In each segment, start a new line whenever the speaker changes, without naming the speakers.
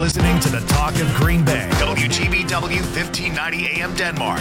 listening to the Talk of Green Bay. WGBW 1590 AM Denmark.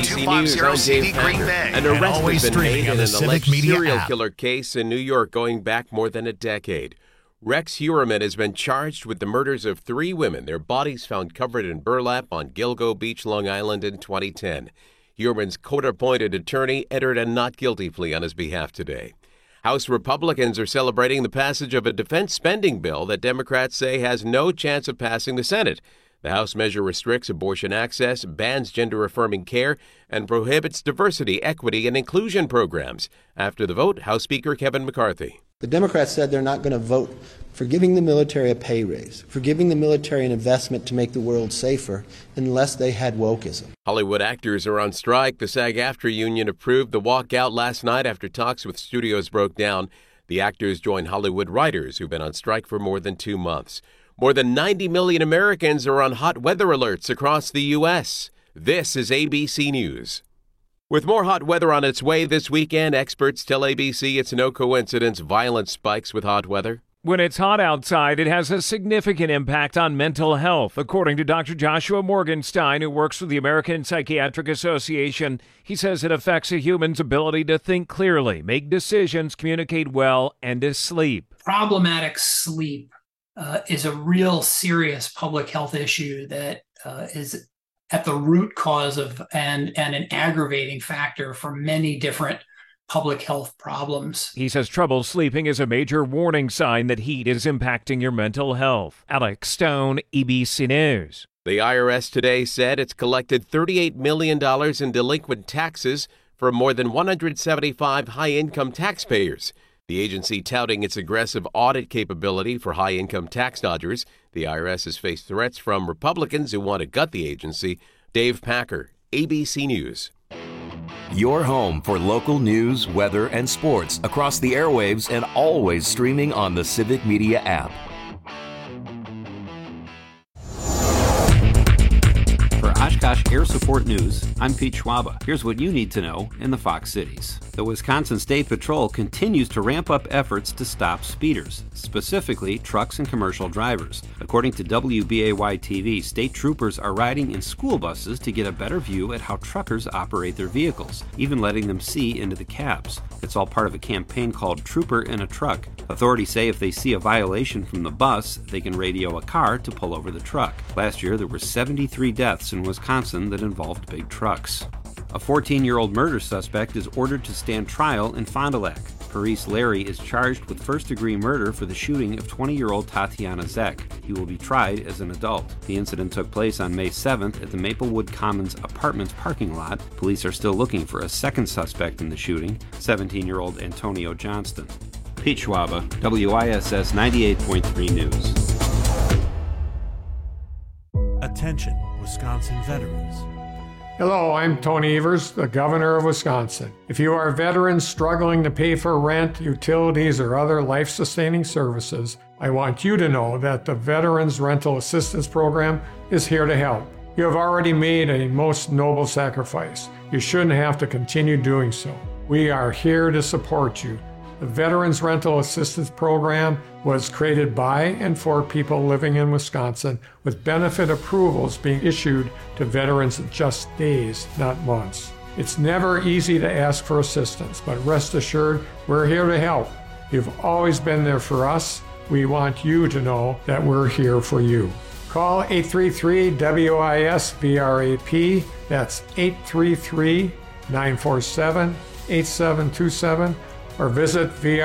W250CD Green Bay.
An arrest has been made in an alleged serial
app.
killer case in New York going back more than a decade. Rex Heuermann has been charged with the murders of 3 women, their bodies found covered in burlap on Gilgo Beach, Long Island in 2010. Heuermann's court-appointed attorney entered a not guilty plea on his behalf today. House Republicans are celebrating the passage of a defense spending bill that Democrats say has no chance of passing the Senate. The House measure restricts abortion access, bans gender-affirming care, and prohibits diversity, equity, and inclusion programs. After the vote, House Speaker Kevin McCarthy.
The Democrats said they're not going to vote for giving the military a pay raise, for giving the military an investment to make the world safer, unless they had wokeism.
Hollywood actors are on strike. The SAG-AFTRA union approved the walkout last night after talks with studios broke down. The actors join Hollywood writers who've been on strike for more than 2 months. More than 90 million Americans are on hot weather alerts across the U.S. This is ABC News. With more hot weather on its way this weekend, experts tell ABC it's no coincidence violent spikes with hot weather.
When it's hot outside, it has a significant impact on mental health, according to Dr. Joshua Morgenstein, who works with the American Psychiatric Association. He says it affects a human's ability to think clearly, make decisions, communicate well, and to sleep.
Problematic sleep is a real serious public health issue that is at the root cause of and an aggravating factor for many different public health problems.
He says trouble sleeping is a major warning sign that heat is impacting your mental health. Alex Stone, ABC News.
The IRS today said it's collected $38 million in delinquent taxes from more than 175 high-income taxpayers. The agency touting its aggressive audit capability for high-income tax dodgers. The IRS has faced threats from Republicans who want to gut the agency. Dave Packer, ABC News.
Your home for local news, weather, and sports across the airwaves and always streaming on the Civic Media app.
For Oshkosh Air Support News, I'm Pete Schwaba. Here's what you need to know in the Fox Cities. The Wisconsin State Patrol continues to ramp up efforts to stop speeders, specifically trucks and commercial drivers. According to WBAY-TV, state troopers are riding in school buses to get a better view at how truckers operate their vehicles, even letting them see into the cabs. It's all part of a campaign called Trooper in a Truck. Authorities say if they see a violation from the bus, they can radio a car to pull over the truck. Last year, there were 73 deaths in Wisconsin that involved big trucks. A 14-year-old murder suspect is ordered to stand trial in Fond du Lac. Parise Larry is charged with first-degree murder for the shooting of 20-year-old Tatiana Zek. He will be tried as an adult. The incident took place on May 7th at the Maplewood Commons Apartments parking lot. Police are still looking for a second suspect in the shooting, 17-year-old Antonio Johnston. Pete Schwaba, WISS 98.3 News.
Attention, Wisconsin veterans.
Hello, I'm Tony Evers, the Governor of Wisconsin. If you are a veteran struggling to pay for rent, utilities, or other life-sustaining services, I want you to know that the Veterans Rental Assistance Program is here to help. You have already made a most noble sacrifice. You shouldn't have to continue doing so. We are here to support you. The Veterans Rental Assistance Program was created by and for people living in Wisconsin, with benefit approvals being issued to veterans in just days, not months. It's never easy to ask for assistance, but rest assured, we're here to help. You've always been there for us. We want you to know that we're here for you. Call 833-WIS-VRAP. That's 833-947-8727. or visit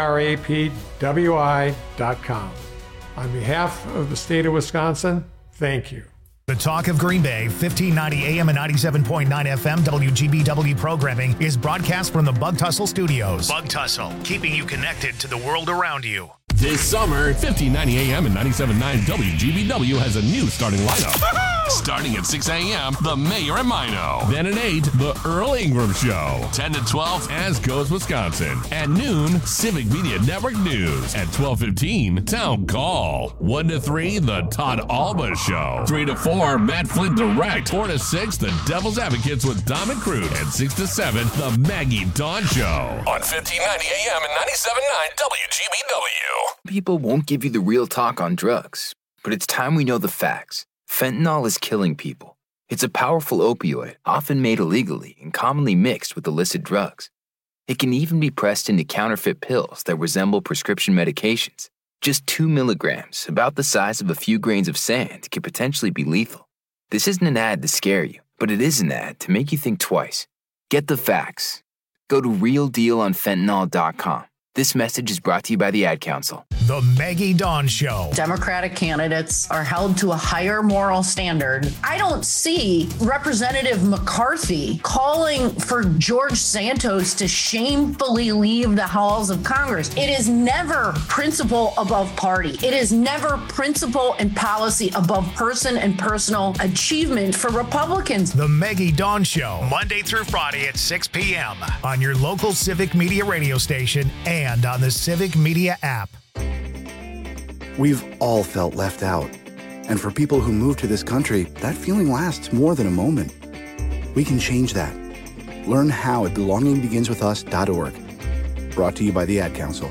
vrapwi.com. On behalf of the state of Wisconsin, thank you.
The Talk of Green Bay, 1590 AM and 97.9 FM WGBW programming is broadcast from the Bug Tussle Studios. Bug Tussle, keeping you connected to the world around you.
This summer, 1590 AM and 97.9 WGBW has a new starting lineup. Starting at 6 a.m., The Mayor and Mino. Then at 8, The Earl Ingram Show. 10 to 12, As Goes Wisconsin. At noon, Civic Media Network News. At 12:15, Town Call. 1 to 3, The Todd Alba Show. 3 to 4, Matt Flint Direct. 4 to 6, The Devil's Advocates with Dom and Crute. And 6 to 7, The Maggie Dawn Show. On 1590 AM and 97.9 WGBW.
People won't give you the real talk on drugs. but it's time we know the facts. Fentanyl is killing people. It's a powerful opioid, often made illegally and commonly mixed with illicit drugs. It can even be pressed into counterfeit pills that resemble prescription medications. Just 2 milligrams, about the size of a few grains of sand, can potentially be lethal. This isn't an ad to scare you, but it is an ad to make you think twice. Get the facts. Go to realdealonfentanyl.com. This message is brought to you by the Ad Council.
The Maggie Dawn Show.
Democratic candidates are held to a higher moral standard. I don't see Representative McCarthy calling for George Santos to shamefully leave the halls of Congress. It is never principle above party. It is never principle and policy above person and personal achievement for Republicans.
The Maggie Dawn Show, Monday through Friday at 6 p.m. on your local Civic Media radio station and on the Civic Media app.
We've all felt left out. And for people who move to this country, that feeling lasts more than a moment. We can change that. Learn how at belongingbeginswithus.org. Brought to you by the Ad Council.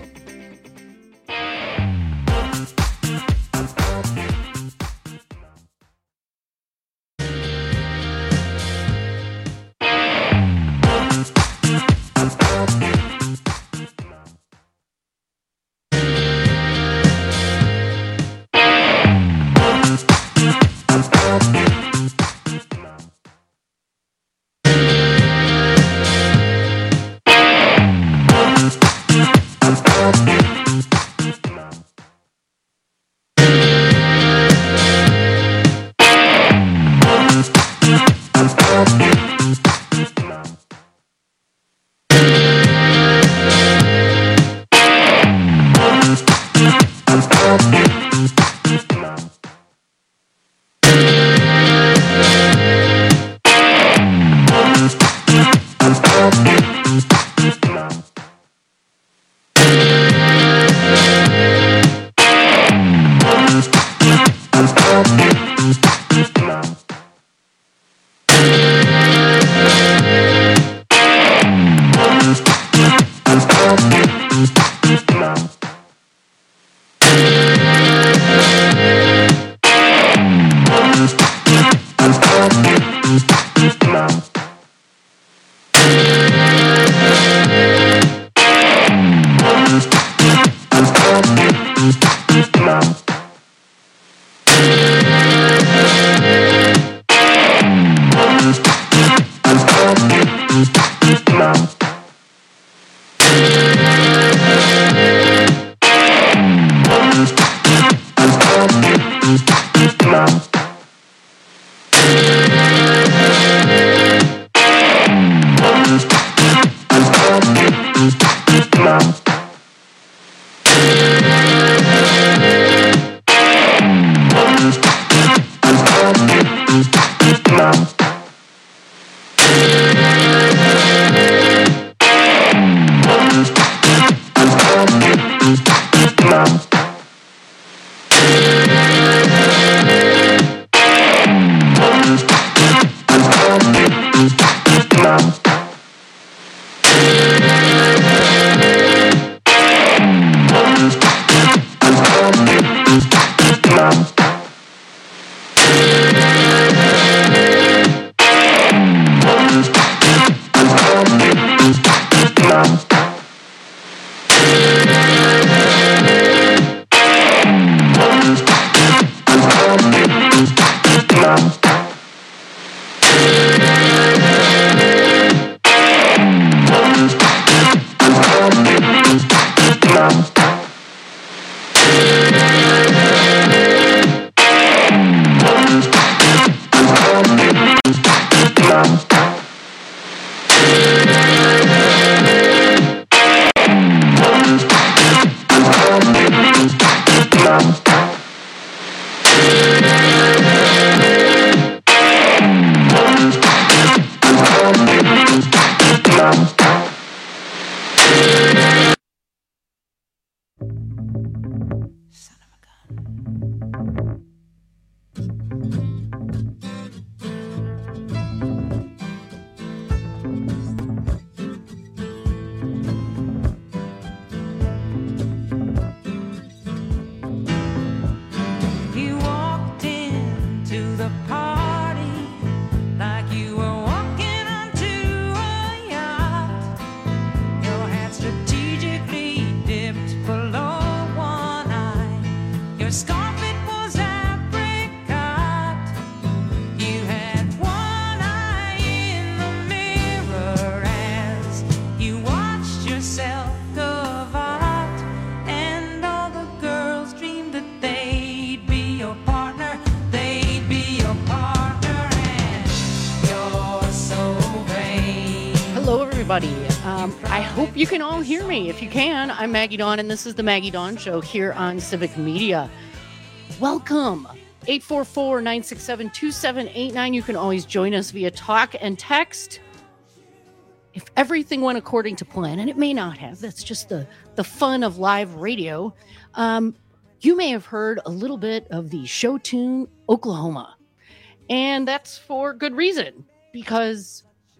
the party like you were walking onto a yacht. Your hat strategically dipped below one eye. Your scarf, it was apricot. You had one eye in the mirror as you watched yourself go out, and all the girls dreamed that they'd be your partner. They'd be your partner, and you're so vain.
Hello, everybody. I hope you can all hear me. If you can, I'm Maggie Dawn, and this is the Maggie Dawn Show here on Civic Media. Welcome. 844-967-2789. You can always join us via talk and text. If everything went according to plan, and it may not have, that's just the fun of live radio, you may have heard a little bit of the show tune Oklahoma. And that's for good reason, because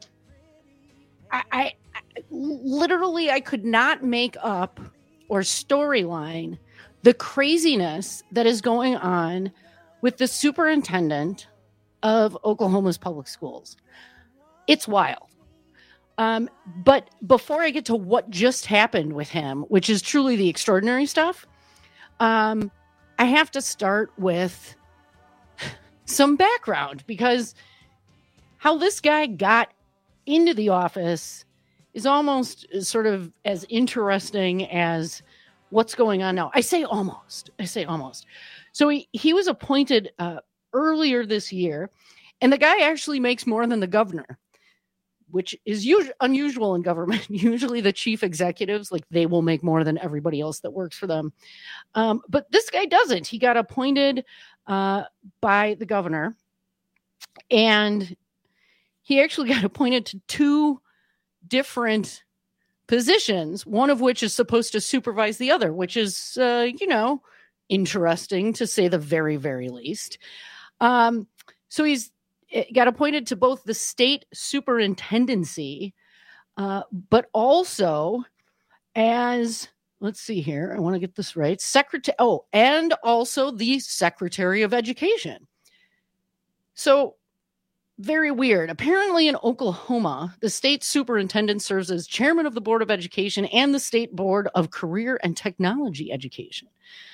I literally, I could not make up or storyline the craziness that is going on with the superintendent of Oklahoma's public schools. It's wild. But before I get to what just happened with him, which is truly the extraordinary stuff, I have to start with some background, because how this guy got into the office is almost sort of as interesting as what's going on now. I say almost. So he was appointed earlier this year, and the guy actually makes more than the governor, which is unusual in government. Usually the chief executives, like, they will make more than everybody else that works for them. But this guy doesn't. He got appointed by the governor, and he actually got appointed to two different positions, one of which is supposed to supervise the other, which is, interesting to say the very, very least. So he's got appointed to both the state superintendency, but also as, let's see here, I want to get this right, and also the Secretary of Education. So very weird. Apparently in Oklahoma, the state superintendent serves as chairman of the Board of Education and the State Board of Career and Technology Education.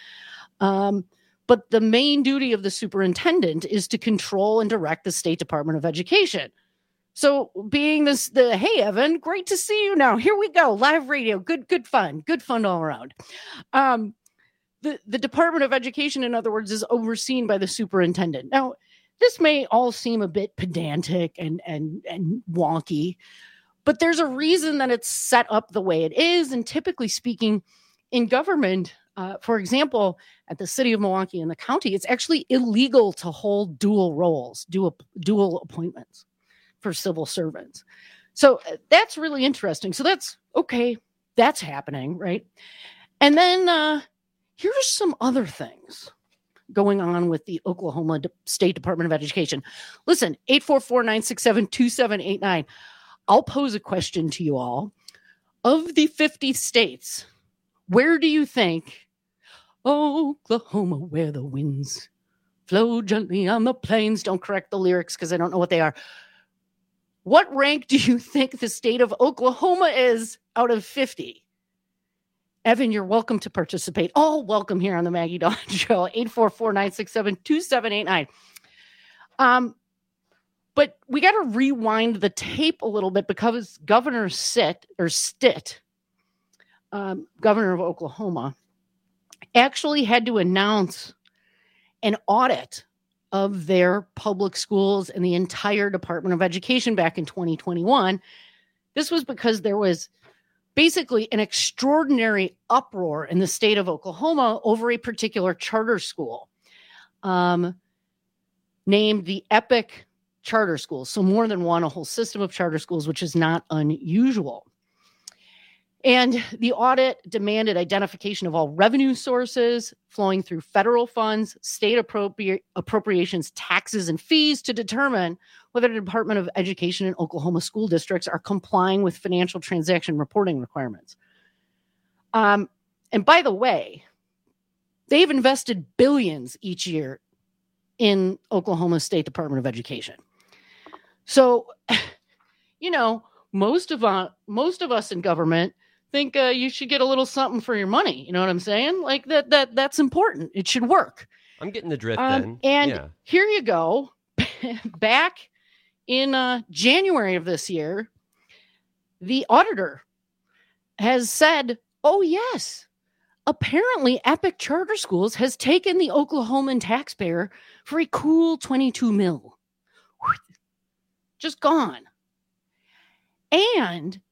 But the main duty of the superintendent is to control and direct the State Department of Education. So being hey, Evan, great to see you now. Here we go. Live radio. Good fun all around. The Department of Education, in other words, is overseen by the superintendent. Now, this may all seem a bit pedantic and wonky, but there's a reason that it's set up the way it is. And typically speaking, in government, for example, at the city of Milwaukee and the county, it's actually illegal to hold dual roles, dual appointments for civil servants. So that's really interesting. So that's okay. That's happening, right? And then here's some other things going on with the Oklahoma State Department of Education. Listen, 844-967-2789. I'll pose a question to you all. Of the 50 states, where do you think Oklahoma, where the winds flow gently on the plains? Don't correct the lyrics because I don't know what they are. What rank do you think the state of Oklahoma is out of 50? Evan, you're welcome to participate. All welcome here on the Maggie Dawn Show, 844-967-2789. But we got to rewind the tape a little bit, because Governor Stitt, governor of Oklahoma, actually had to announce an audit of their public schools and the entire Department of Education back in 2021. This was because there was basically an extraordinary uproar in the state of Oklahoma over a particular charter school named the Epic Charter School. So more than one, a whole system of charter schools, which is not unusual. And the audit demanded identification of all revenue sources flowing through federal funds, state appropriations, taxes, and fees to determine whether the Department of Education and Oklahoma school districts are complying with financial transaction reporting requirements. And by the way, they've invested billions each year in Oklahoma State Department of Education. So, most of us in government think you should get a little something for your money. You know what I'm saying? Like that's important. It should work.
I'm getting the drift then.
And here you go. Back in January of this year, the auditor has said, oh, yes, apparently Epic Charter Schools has taken the Oklahoman taxpayer for a cool $22 million. Just gone. And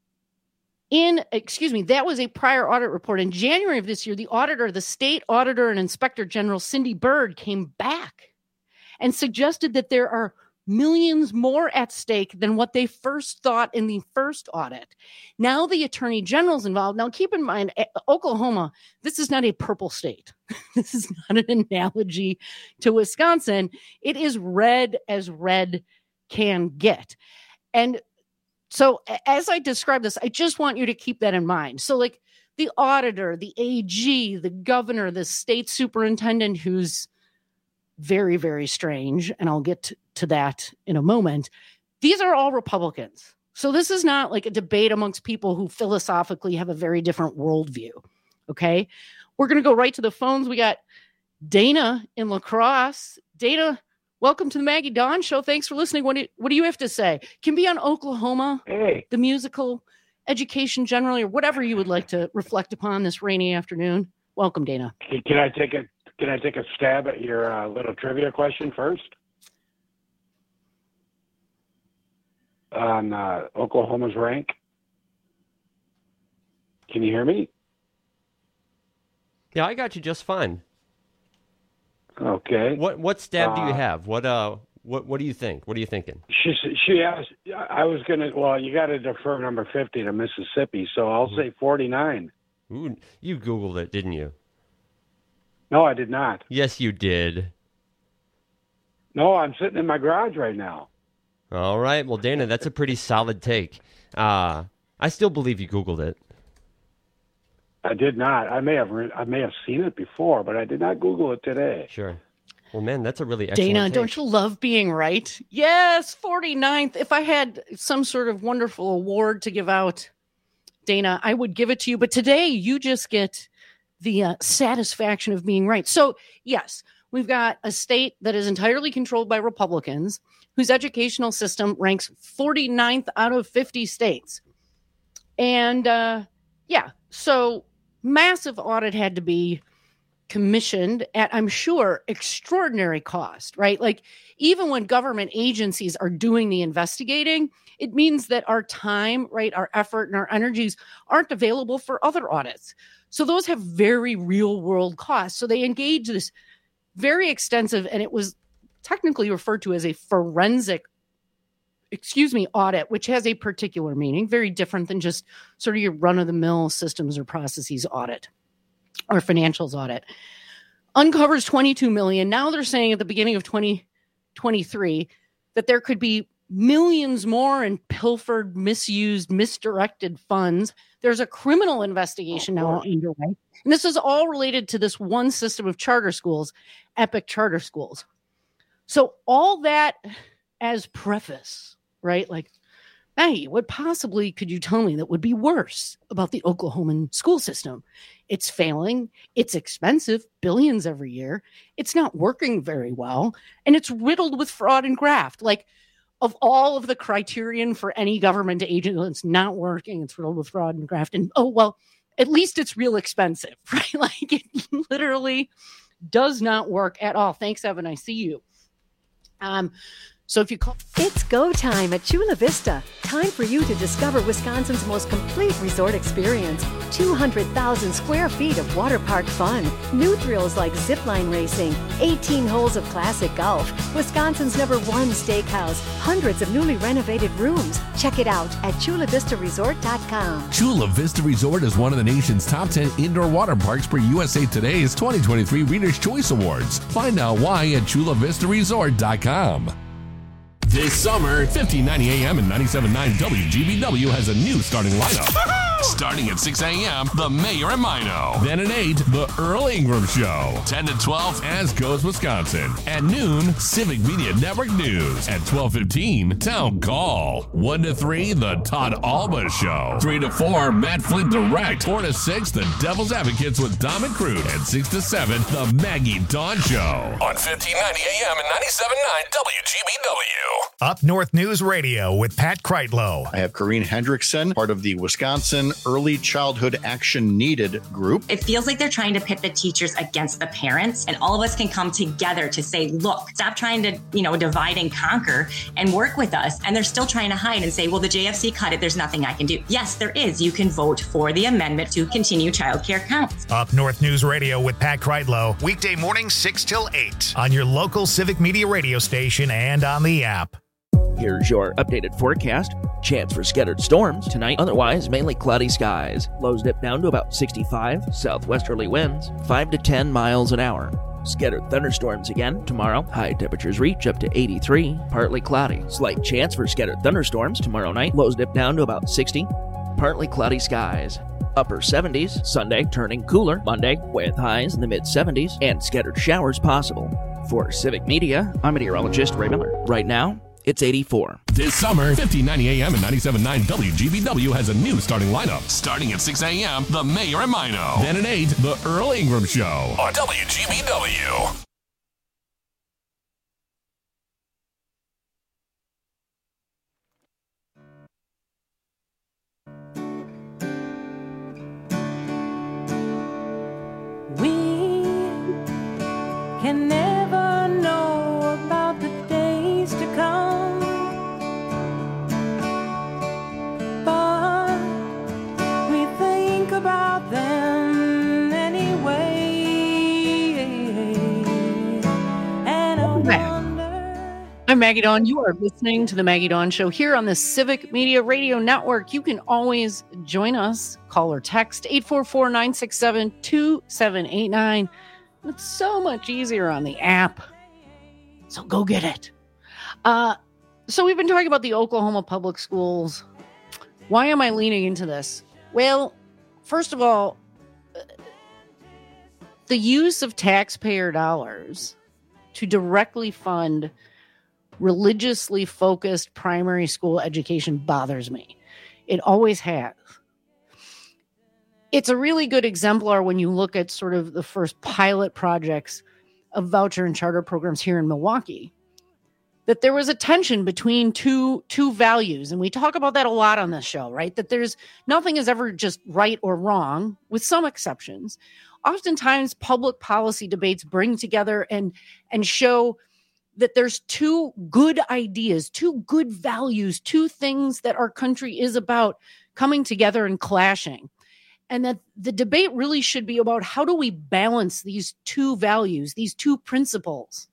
that was a prior audit report. In January of this year, the state auditor and inspector general, Cindy Byrd, came back and suggested that there are millions more at stake than what they first thought in the first audit. Now the attorney general's involved. Now keep in mind, Oklahoma, this is not a purple state. This is not an analogy to Wisconsin. It is red as red can get. And so as I describe this, I just want you to keep that in mind. So like the auditor, the AG, the governor, the state superintendent, who's very, very strange, and I'll get to that in a moment. These are all Republicans. So this is not like a debate amongst people who philosophically have a very different worldview. Okay. We're going to go right to the phones. We got Dana in La Crosse. Dana, welcome to the Maggie Dawn Show. Thanks for listening. What do you have to say? Can be on Oklahoma, the musical, education generally, or whatever you would like to reflect upon this rainy afternoon. Welcome, Dana.
Can I take a stab at your little trivia question first? On Oklahoma's rank? Can you hear me?
Yeah, I got you just fine.
Okay.
What stab do you have? What do you think? What are you thinking?
She asked. I was gonna. Well, you got to defer number 50 to Mississippi, so I'll say 49.
Ooh, you Googled it, didn't you?
No, I did not.
Yes, you did.
No, I'm sitting in my garage right now.
All right. Well, Dana, that's a pretty solid take. I still believe you Googled it.
I did not. I may have seen it before, but I did not Google it today.
Sure. Well, man, that's a really excellent
Dana,
take.
don't you love being right? Yes, 49th. If I had some sort of wonderful award to give out, Dana, I would give it to you. But today, you just get the satisfaction of being right. So, yes, we've got a state that is entirely controlled by Republicans, whose educational system ranks 49th out of 50 states. And, so massive audit had to be commissioned at, I'm sure, extraordinary cost, right? Like, even when government agencies are doing the investigating, it means that our time, right, our effort and our energies aren't available for other audits. So those have very real world costs. So they engage this very extensive, and it was technically referred to as a forensic audit, which has a particular meaning, very different than just sort of your run-of-the-mill systems or processes audit or financials audit. Uncovers $22 million. Now they're saying at the beginning of 2023 that there could be millions more in pilfered, misused, misdirected funds. There's a criminal investigation now underway. And this is all related to this one system of charter schools, Epic Charter Schools. So all that as preface, right? Like, hey, what possibly could you tell me that would be worse about the Oklahoman school system? It's failing. It's expensive, billions every year. It's not working very well. And it's riddled with fraud and graft. Like, of all of the criterion for any government agent, it's not working. It's riddled with fraud and graft. And, oh, well, at least it's real expensive, right? Like, it literally does not work at all. Thanks, Evan. I see you. So if you call...
It's go time at Chula Vista. Time for you to discover Wisconsin's most complete resort experience. 200,000 square feet of water park fun. New thrills like zipline racing. 18 holes of classic golf. Wisconsin's #1 steakhouse. Hundreds of newly renovated rooms. Check it out at ChulaVistaResort.com.
Chula Vista Resort is one of the nation's top 10 indoor water parks per USA Today's 2023 Reader's Choice Awards. Find out why at ChulaVistaResort.com. This summer, 1590 AM and 97.9 WGBW has a new starting lineup. Starting at 6 a.m., the Mayor and Mino. Then at 8, the Earl Ingram Show. 10 to 12, As Goes Wisconsin. At noon, Civic Media Network News. At 12:15, Town Call. 1 to 3, the Todd Alba Show. 3 to 4, Matt Flint Direct. 4 to 6, the Devil's Advocates with Dom and Crude. And 6 to 7, the Maggie Dawn Show. On 1590 AM and 97.9 WGBW.
Up North News Radio with Pat Kreitlow.
I have Corrine Hendrickson, part of the Wisconsin Early Childhood Action Needed group.
It feels like they're trying to pit the teachers against the parents, and all of us can come together to say, look, stop trying to, divide and conquer and work with us. And they're still trying to hide and say, well, the JFC cut it. There's nothing I can do. Yes, there is. You can vote for the amendment to continue childcare counts.
Up North News Radio with Pat Kreitlow. Weekday mornings 6 till 8 on your local Civic Media radio station and on the app.
Here's your updated forecast. Chance for scattered storms tonight, otherwise mainly cloudy skies. Lows dip down to about 65, southwesterly winds 5 to 10 miles an hour. Scattered thunderstorms again tomorrow. High temperatures reach up to 83, partly cloudy. Slight chance for scattered thunderstorms tomorrow night. Lows dip down to about 60, partly cloudy skies. Upper 70s, Sunday turning cooler Monday with highs in the mid-70s and scattered showers possible. For Civic Media, I'm meteorologist Ray Miller. Right now, it's 84.
This summer, 1590 AM and 97.9 WGBW has a new starting lineup. Starting at 6 a.m., the Mayor and Mino. Then at 8, the Earl Ingram Show on WGBW.
Can never know about the days to come, but we think about them anyway. And
Welcome back. I'm Maggie Dawn. You are listening to the Maggie Dawn Show here on the Civic Media Radio Network. You can always join us. Call or text 844-967-2789. It's so much easier on the app. So go get it. So we've been talking about the Oklahoma public schools. Why am I leaning into this? Well, first of all, the use of taxpayer dollars to directly fund religiously focused primary school education bothers me. It always has. It's a really good exemplar when you look at sort of the first pilot projects of voucher and charter programs here in Milwaukee, that there was a tension between two values. And we talk about that a lot on this show, right? That there's nothing is ever just right or wrong, with some exceptions. Oftentimes public policy debates bring together and show that there's two good ideas, two good values, two things that our country is about coming together and clashing. And that the debate really should be about how do we balance these two values, these two principles.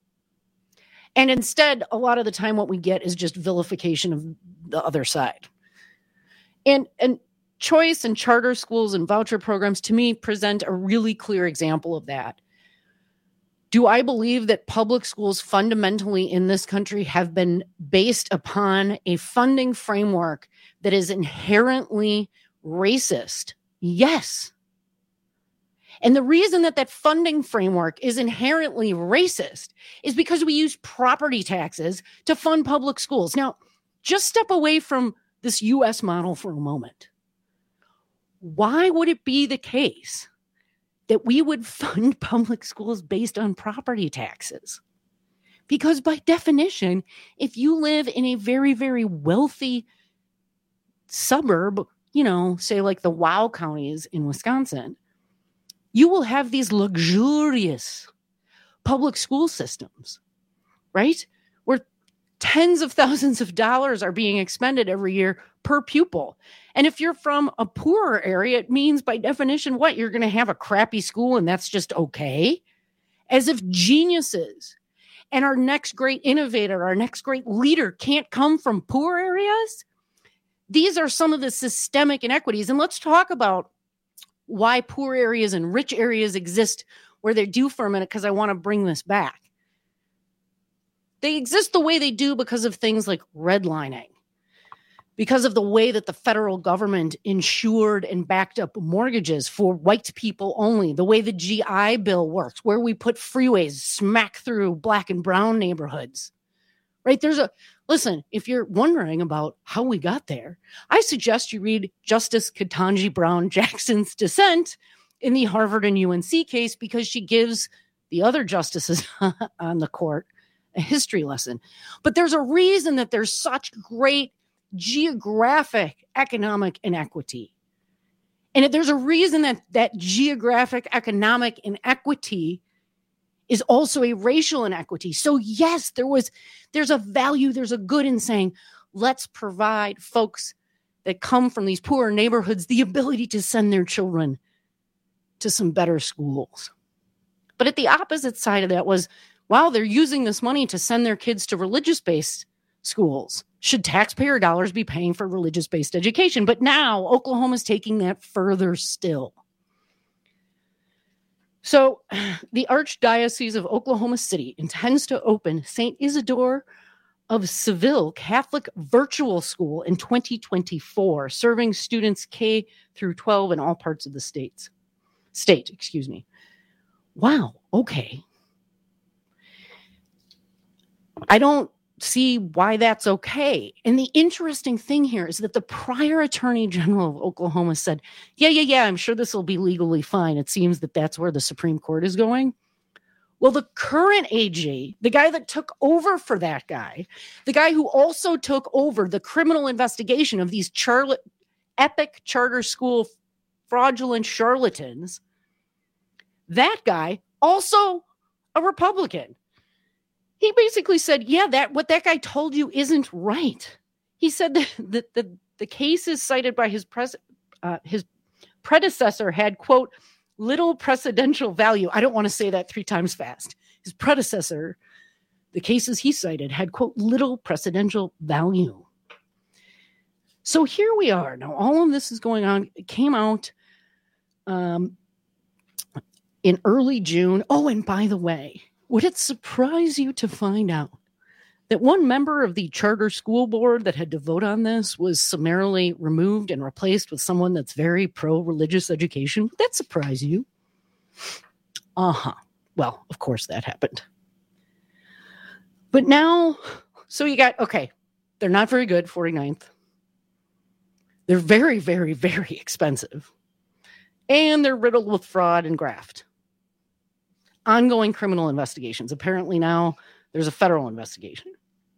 And instead, a lot of the time what we get is just vilification of the other side. And choice and charter schools and voucher programs, to me, present a really clear example of that. Do I believe that public schools fundamentally in this country have been based upon a funding framework that is inherently racist? Yes. And the reason that funding framework is inherently racist is because we use property taxes to fund public schools. Now, just step away from this U.S. model for a moment. Why would it be the case that we would fund public schools based on property taxes? Because by definition, if you live in a very, very wealthy suburb, say like the Wow counties in Wisconsin, you will have these luxurious public school systems, right? Where tens of thousands of dollars are being expended every year per pupil. And if you're from a poorer area, it means by definition, what? You're going to have a crappy school and that's just okay? As if geniuses and our next great innovator, our next great leader can't come from poor areas. These are some of the systemic inequities. And let's talk about why poor areas and rich areas exist where they do for a minute, because I want to bring this back. They exist the way they do because of things like redlining. because of the way that the federal government insured and backed up mortgages for white people only, the way the GI Bill works, where we put freeways smack through black and brown neighborhoods, right? Listen, if you're wondering about how we got there, I suggest you read Justice Ketanji Brown Jackson's dissent in the Harvard and UNC case, because she gives the other justices on the court a history lesson. But there's a reason that there's such great geographic economic inequity. And there's a reason that geographic economic inequity is also a racial inequity. So yes, there's a value, there's a good in saying, let's provide folks that come from these poorer neighborhoods the ability to send their children to some better schools. But at the opposite side of that was, wow, they're using this money to send their kids to religious-based schools. Should taxpayer dollars be paying for religious-based education? But now Oklahoma's taking that further still. So the Archdiocese of Oklahoma City intends to open St. Isidore of Seville Catholic Virtual School in 2024, serving students K through 12 in all parts of the state. Wow, okay. I don't see why that's okay. And the interesting thing here is that the prior Attorney General of Oklahoma said, yeah, I'm sure this will be legally fine. It seems that that's where the Supreme Court is going. Well, the current AG, the guy that took over for that guy, the guy who also took over the criminal investigation of these epic charter school fraudulent charlatans, that guy, also a Republican, he basically said, what that guy told you isn't right. He said that the cases cited by his predecessor had, quote, little precedential value. I don't want to say that 3 times fast. His predecessor, the cases he cited had, quote, little precedential value. So here we are. Now, all of this is going on. It came out in early June. Oh, and by the way, would it surprise you to find out that one member of the charter school board that had to vote on this was summarily removed and replaced with someone that's very pro-religious education? Would that surprise you? Well, of course that happened. But now, so you got, okay, they're not very good, 49th. They're very, very, very expensive. And they're riddled with fraud and graft. Ongoing criminal investigations. Apparently now there's a federal investigation.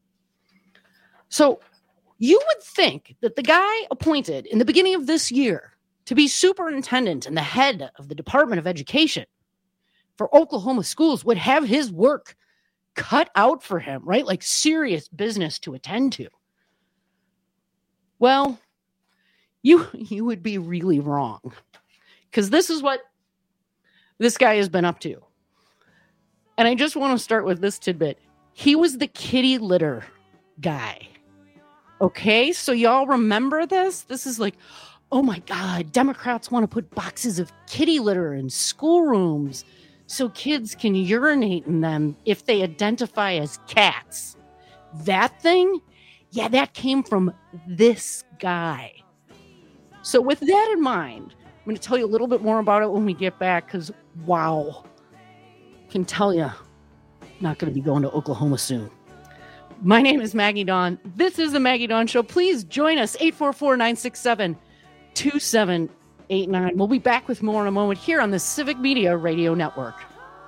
So you would think that the guy appointed in the beginning of this year to be superintendent and the head of the Department of Education for Oklahoma schools would have his work cut out for him, right? Like serious business to attend to. Well, you would be really wrong, because this is what this guy has been up to. And I just want to start with this tidbit. He was the kitty litter guy. Okay, so y'all remember this? This is like, oh my God, Democrats want to put boxes of kitty litter in schoolrooms so kids can urinate in them if they identify as cats. That thing? Yeah, that came from this guy. So with that in mind, I'm going to tell you a little bit more about it when we get back, because wow. Can tell you, not going to be going to Oklahoma soon. My name is Maggie Dawn. This is the Maggie Dawn Show. Please join us, 844-967-2789. We'll be back with more in a moment here on the Civic Media Radio Network.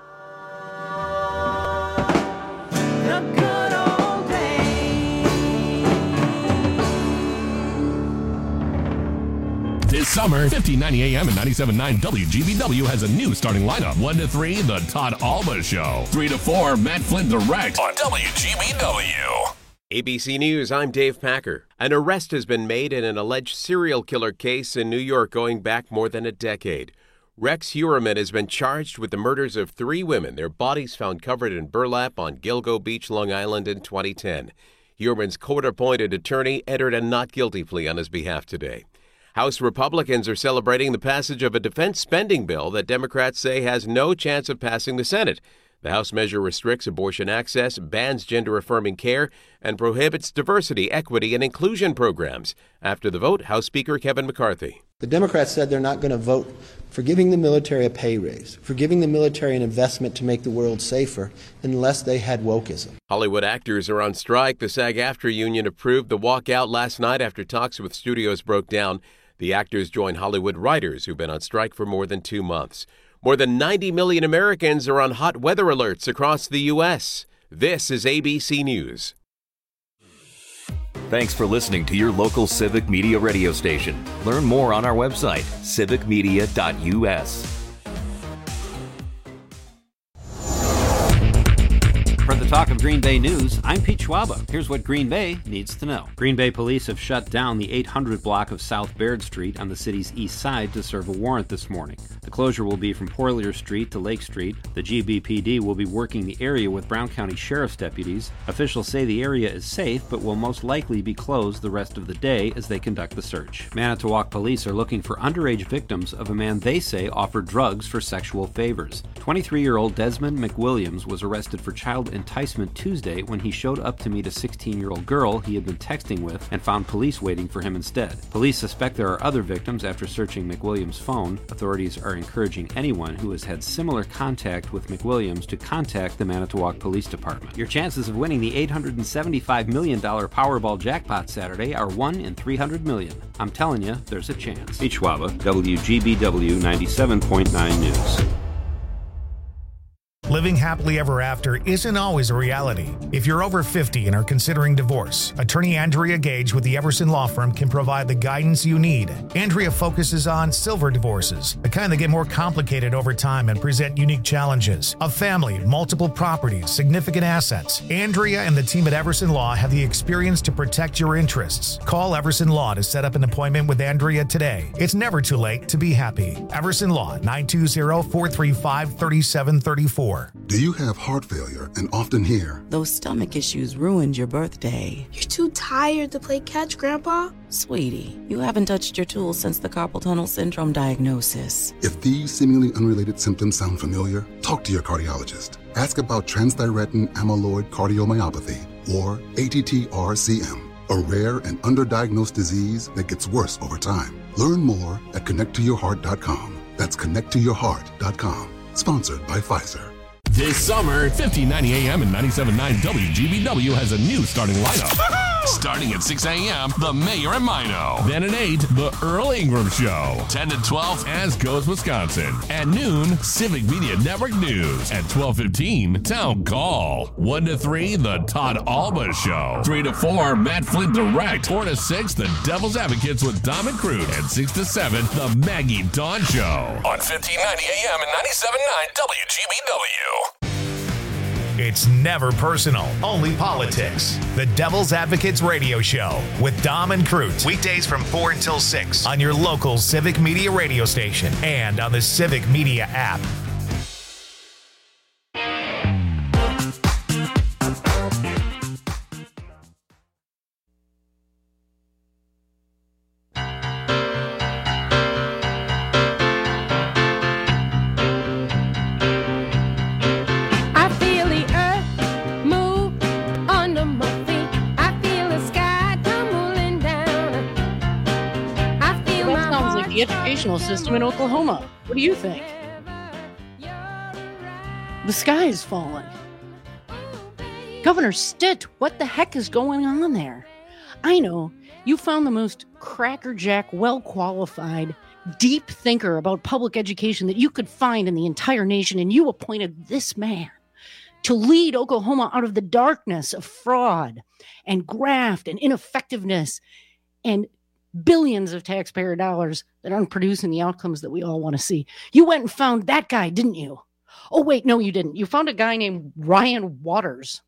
This summer, 1590 AM and 97.9 WGBW has a new starting lineup. 1 to 3, The Todd Alba Show. 3 to 4, Matt Flynn Direct on WGBW.
ABC News, I'm Dave Packer. An arrest has been made in an alleged serial killer case in New York going back more than a decade. Rex Heuermann has been charged with the murders of 3 women, their bodies found covered in burlap on Gilgo Beach, Long Island in 2010. Heuermann's court-appointed attorney entered a not guilty plea on his behalf today. House Republicans are celebrating the passage of a defense spending bill that Democrats say has no chance of passing the Senate. The House measure restricts abortion access, bans gender-affirming care, and prohibits diversity, equity, and inclusion programs. After the vote, House Speaker Kevin McCarthy.
The Democrats said they're not going to vote for giving the military a pay raise, for giving the military an investment to make the world safer, unless they had wokeism.
Hollywood actors are on strike. The SAG-AFTRA union approved the walkout last night after talks with studios broke down. The actors join Hollywood writers who've been on strike for more than 2 months. More than 90 million Americans are on hot weather alerts across the U.S. This is ABC News.
Thanks for listening to your local Civic Media radio station. Learn more on our website, civicmedia.us.
For the Talk of Green Bay News, I'm Pete Schwaba. Here's what Green Bay needs to know. Green Bay police have shut down the 800 block of South Baird Street on the city's east side to serve a warrant this morning. The closure will be from Poirier Street to Lake Street. The GBPD will be working the area with Brown County Sheriff's deputies. Officials say the area is safe, but will most likely be closed the rest of the day as they conduct the search. Manitowoc police are looking for underage victims of a man they say offered drugs for sexual favors. 23-year-old Desmond McWilliams was arrested for child enticement Tuesday when he showed up to meet a 16-year-old girl he had been texting with and found police waiting for him instead. Police suspect there are other victims after searching McWilliams' phone. Authorities are encouraging anyone who has had similar contact with McWilliams to contact the Manitowoc Police Department. Your chances of winning the $875 million Powerball jackpot Saturday are 1 in 300 million. I'm telling you, there's a chance. Pete Schwaba, WGBW 97.9 News.
Living happily ever after isn't always a reality. If you're over 50 and are considering divorce, attorney Andrea Gage with the Everson Law Firm can provide the guidance you need. Andrea focuses on silver divorces, the kind that get more complicated over time and present unique challenges. A family, multiple properties, significant assets. Andrea and the team at Everson Law have the experience to protect your interests. Call Everson Law to set up an appointment with Andrea today. It's never too late to be happy. Everson Law, 920-435-3734.
Do you have heart failure and often hear,
"Those stomach issues ruined your birthday"?
"You're too tired to play catch, Grandpa."
Sweetie, you haven't touched your tools since the carpal tunnel syndrome diagnosis.
If these seemingly unrelated symptoms sound familiar, talk to your cardiologist. Ask about transthyretin amyloid cardiomyopathy, or ATTR-CM, a rare and underdiagnosed disease that gets worse over time. Learn more at connecttoyourheart.com. That's connecttoyourheart.com. Sponsored by Pfizer.
This summer, 1590 AM and 97.9 WGBW has a new starting lineup. Starting at 6 a.m., The Mayor and Mino. Then at 8, The Earl Ingram Show. 10 to 12, As Goes Wisconsin. At noon, Civic Media Network News. At 12:15, Town Call. 1 to 3, The Todd Alba Show. 3 to 4, Matt Flint Direct. 4 to 6, The Devil's Advocates with Dom and Crute. And 6 to 7, The Maggie Dawn Show. On 1590 AM and 97.9 WGBW.
It's never personal, only politics. The Devil's Advocates Radio Show with Dom and Crute. Weekdays from 4 until 6 on your local Civic Media radio station and on the Civic Media app.
The educational system in Oklahoma. What do you think? The sky is falling. Governor Stitt, what the heck is going on there? I know, you found the most crackerjack, well-qualified, deep thinker about public education that you could find in the entire nation, and you appointed this man to lead Oklahoma out of the darkness of fraud and graft and ineffectiveness and billions of taxpayer dollars that aren't producing the outcomes that we all want to see. You went and found that guy, didn't you? Oh, wait, no, you didn't. You found a guy named Ryan Waters.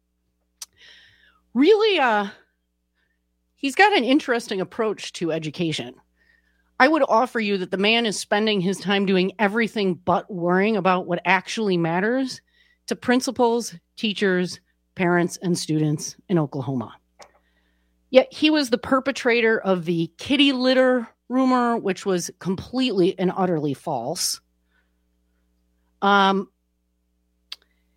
Really, he's got an interesting approach to education. I would offer you that the man is spending his time doing everything but worrying about what actually matters to principals, teachers, parents, and students in Oklahoma. Yet he was the perpetrator of the kitty litter rumor, which was completely and utterly false.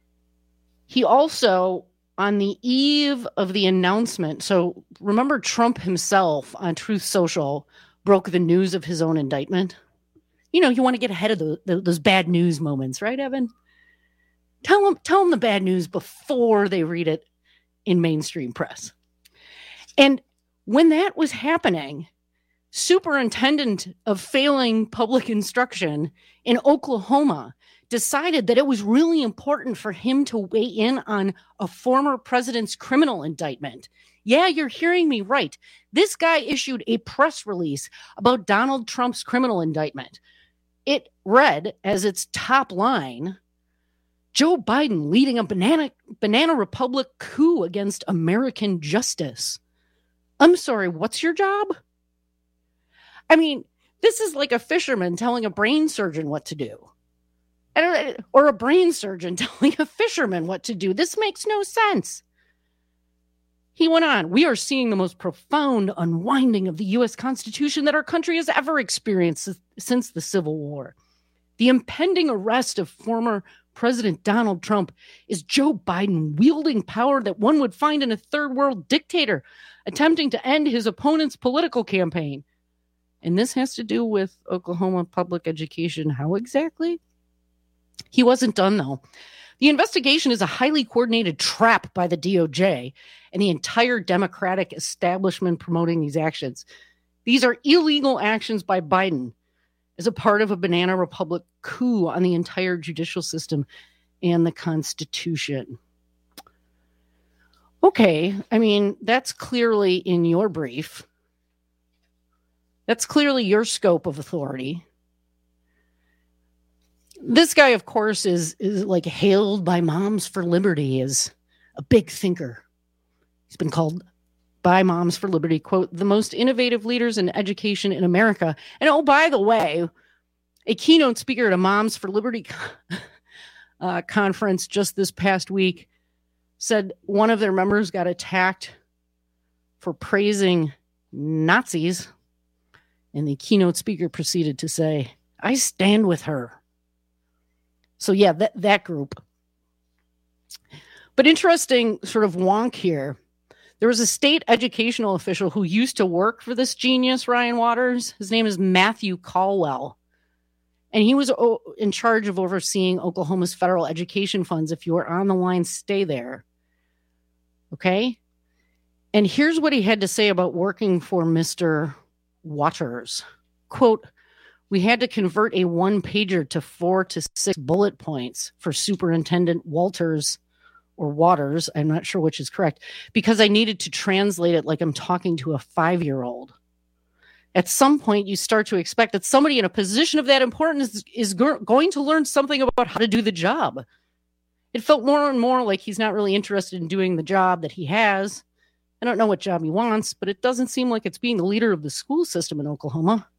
He also, on the eve of the announcement, so remember Trump himself on Truth Social broke the news of his own indictment? You know, you want to get ahead of those bad news moments, right, Evan? Tell them the bad news before they read it in mainstream press. And when that was happening, superintendent of failing public instruction in Oklahoma decided that it was really important for him to weigh in on a former president's criminal indictment. Yeah, you're hearing me right. This guy issued a press release about Donald Trump's criminal indictment. It read as its top line, Joe Biden leading a banana republic coup against American justice. I'm sorry, what's your job? I mean, this is like a fisherman telling a brain surgeon what to do. Or a brain surgeon telling a fisherman what to do. This makes no sense. He went on, we are seeing the most profound unwinding of the U.S. Constitution that our country has ever experienced since the Civil War. The impending arrest of former President Donald Trump is Joe Biden wielding power that one would find in a third world dictator attempting to end his opponent's political campaign. And this has to do with Oklahoma public education. How exactly? He wasn't done, though. The investigation is a highly coordinated trap by the DOJ and the entire Democratic establishment promoting these actions. These are illegal actions by Biden as a part of a banana republic coup on the entire judicial system and the Constitution. Okay, I mean, that's clearly in your brief. That's clearly your scope of authority. This guy, of course, is like hailed by Moms for Liberty as a big thinker. He's been called by Moms for Liberty, quote, the most innovative leaders in education in America. And oh, by the way, a keynote speaker at a Moms for Liberty conference just this past week said one of their members got attacked for praising Nazis. And the keynote speaker proceeded to say, I stand with her. So yeah, that group. But interesting sort of wonk here. There was a state educational official who used to work for this genius, Ryan Waters. His name is Matthew Caldwell. And he was in charge of overseeing Oklahoma's federal education funds. If you are on the line, stay there. Okay? And here's what he had to say about working for Mr. Waters. Quote, we had to convert a one-pager to 4 to 6 bullet points for Superintendent Waters, I'm not sure which is correct, because I needed to translate it like I'm talking to a 5-year-old. At some point, you start to expect that somebody in a position of that importance is going to learn something about how to do the job. It felt more and more like he's not really interested in doing the job that he has. I don't know what job he wants, but it doesn't seem like it's being the leader of the school system in Oklahoma.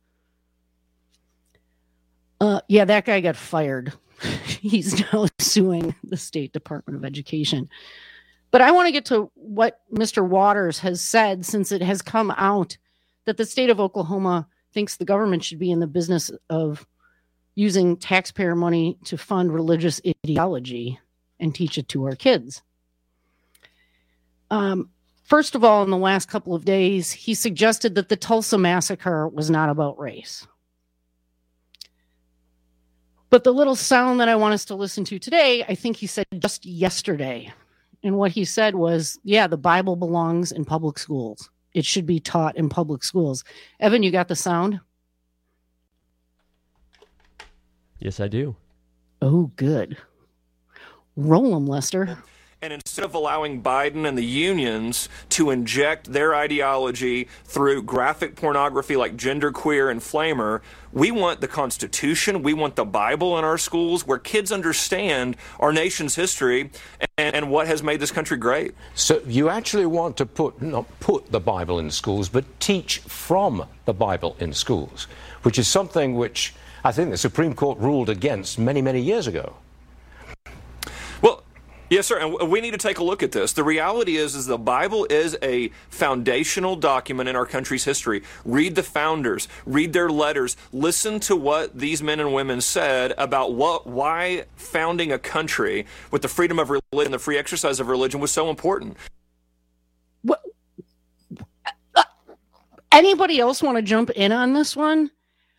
Yeah, that guy got fired. He's now suing the State Department of Education. But I want to get to what Mr. Waters has said, since it has come out that the state of Oklahoma thinks the government should be in the business of using taxpayer money to fund religious ideology and teach it to our kids. First of all, in the last couple of days, he suggested that the Tulsa massacre was not about race. But the little sound that I want us to listen to today, I think he said just yesterday. And what he said was, yeah, the Bible belongs in public schools. It should be taught in public schools. Evan, you got the sound?
Yes, I do.
Oh, good. Roll them, Lester.
And instead of allowing Biden and the unions to inject their ideology through graphic pornography like Genderqueer and Flamer, we want the Constitution, we want the Bible in our schools where kids understand our nation's history and what has made this country great.
So you actually want to not put the Bible in schools, but teach from the Bible in schools, which is something which I think the Supreme Court ruled against many, many years ago.
Yes, sir, and we need to take a look at this. The reality is the Bible is a foundational document in our country's history. Read the founders, read their letters, listen to what these men and women said about why founding a country with the freedom of religion, the free exercise of religion was so important.
Anybody else want to jump in on this one?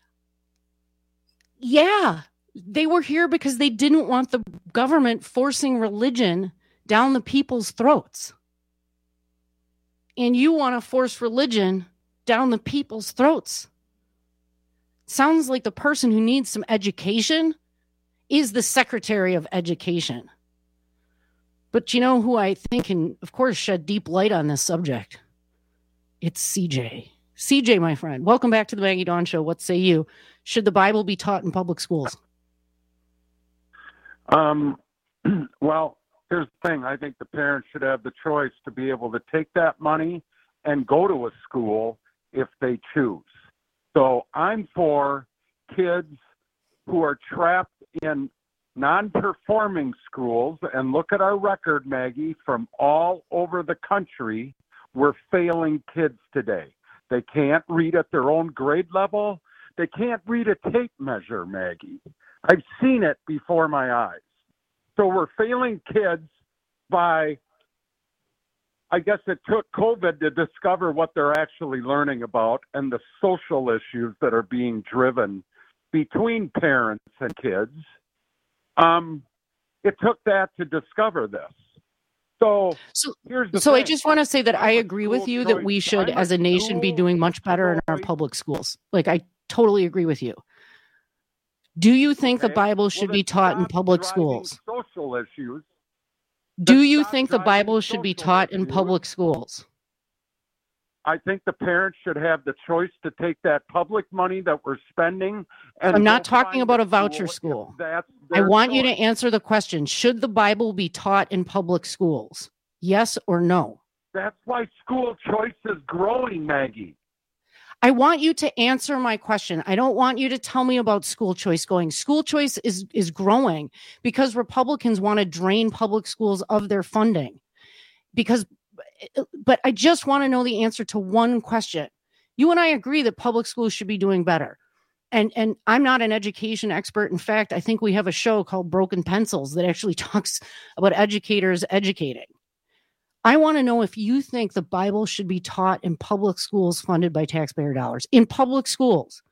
Yeah. They were here because they didn't want the government forcing religion down the people's throats. And you want to force religion down the people's throats. Sounds like the person who needs some education is the Secretary of Education. But you know who I think can, of course, shed deep light on this subject? It's CJ. CJ, my friend, welcome back to the Maggie Dawn Show. What say you? Should the Bible be taught in public schools?
Well, here's the thing. I think the parents should have the choice to be able to take that money and go to a school if they choose. So I'm for kids who are trapped in non-performing schools, and look at our record, Maggie, from all over the country. We're failing kids today. They can't read at their own grade level. They can't read a tape measure, Maggie. I've seen it before my eyes. So we're failing kids by, I guess it took COVID to discover what they're actually learning about and the social issues that are being driven between parents and kids. It took that to discover this. So here's the thing.
I just want to say that I agree with you that we should, as a nation, be doing much better in our public schools. Like, I totally agree with you. Do you think the Bible should be taught in public schools?
Social issues.
Do you think the Bible should be taught in public schools?
I think the parents should have the choice to take that public money that we're spending. And
I'm not talking about a voucher school. I want you to answer the question. Should the Bible be taught in public schools? Yes or no?
That's why school choice is growing, Maggie.
I want you to answer my question. I don't want you to tell me about school choice going. School choice is growing because Republicans want to drain public schools of their funding. But I just want to know the answer to one question. You and I agree that public schools should be doing better. And I'm not an education expert. In fact, I think we have a show called Broken Pencils that actually talks about educators educating. I want to know if you think the Bible should be taught in public schools funded by taxpayer dollars. In public schools.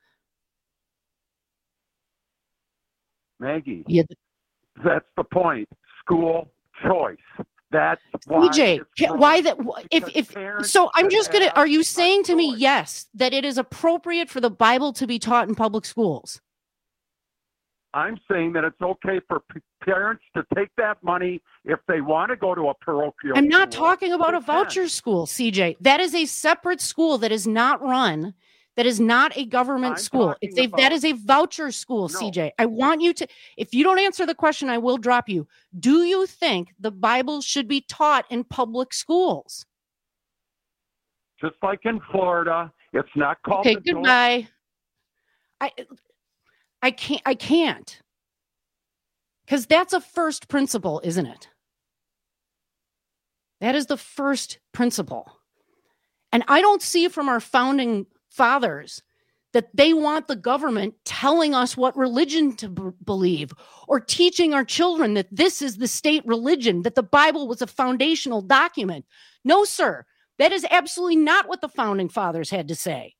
Maggie, that's the point. School choice. That's why.
CJ, why that? So I'm just gonna. Are you saying to me, yes, that it is appropriate for the Bible to be taught in public schools?
I'm saying that it's okay for parents to take that money if they want to go to a parochial.
I'm not talking about a voucher school, CJ. That is a separate school that is not run. That is not a government school. That is a voucher school, no. CJ. I want you to, if you don't answer the question, I will drop you. Do you think the Bible should be taught in public schools?
Just like in Florida, it's not called.
Okay, goodbye. I can't. Because that's a first principle, isn't it? That is the first principle. And I don't see from our founding fathers that they want the government telling us what religion to believe or teaching our children that this is the state religion, that the Bible was a foundational document. No, sir. That is absolutely not what the founding fathers had to say.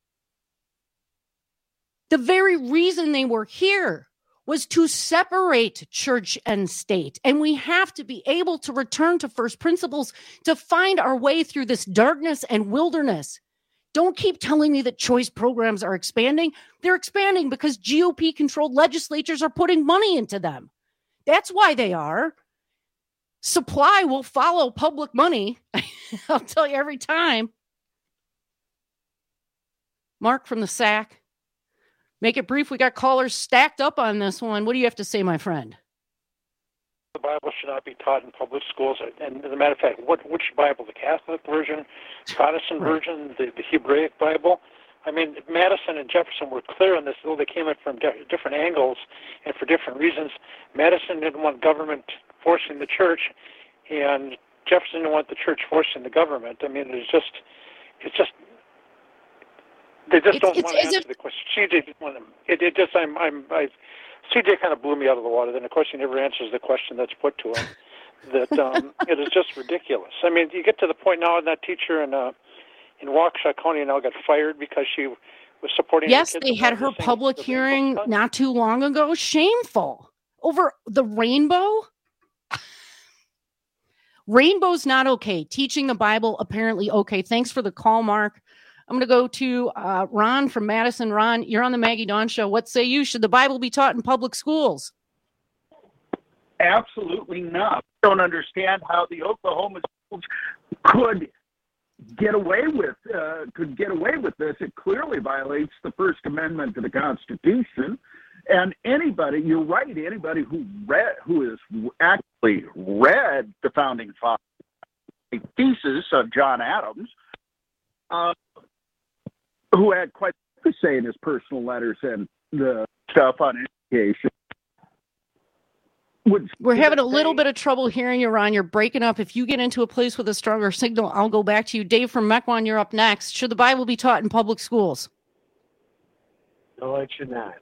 The very reason they were here was to separate church and state. And we have to be able to return to first principles to find our way through this darkness and wilderness. Don't keep telling me that choice programs are expanding. They're expanding because GOP-controlled legislatures are putting money into them. That's why they are. Supply will follow public money. I'll tell you every time. Mark from the SAC. Make it brief. We got callers stacked up on this one. What do you have to say, my friend?
The Bible should not be taught in public schools. And as a matter of fact, which Bible? The Catholic version, Protestant version, the Hebraic Bible? I mean, Madison and Jefferson were clear on this, though they came in from different angles and for different reasons. Madison didn't want government forcing the church, and Jefferson didn't want the church forcing the government. I mean, they just don't want to answer the question. CJ didn't want them. CJ kind of blew me out of the water. Then, of course, he never answers the question that's put to him. That it is just ridiculous. I mean, you get to the point now, and that teacher in Waukesha County now got fired because she was supporting.
Yes,
the kids
they had her public hearing not too long ago. Shameful over the rainbow. Rainbow's not okay. Teaching the Bible apparently okay. Thanks for the call, Mark. I'm going to go to Ron from Madison. Ron, you're on the Maggie Dawn Show. What say you? Should the Bible be taught in public schools?
Absolutely not. I don't understand how the Oklahoma schools could get away with this. It clearly violates the First Amendment to the Constitution. And anybody, you're right, anybody who has actually read the Founding Fathers' thesis of John Adams, who had quite to say in his personal letters and the stuff on education.
We're having a little bit of trouble hearing you, Ron. You're breaking up. If you get into a place with a stronger signal, I'll go back to you. Dave from Mequon, you're up next. Should the Bible be taught in public schools?
No, it should not.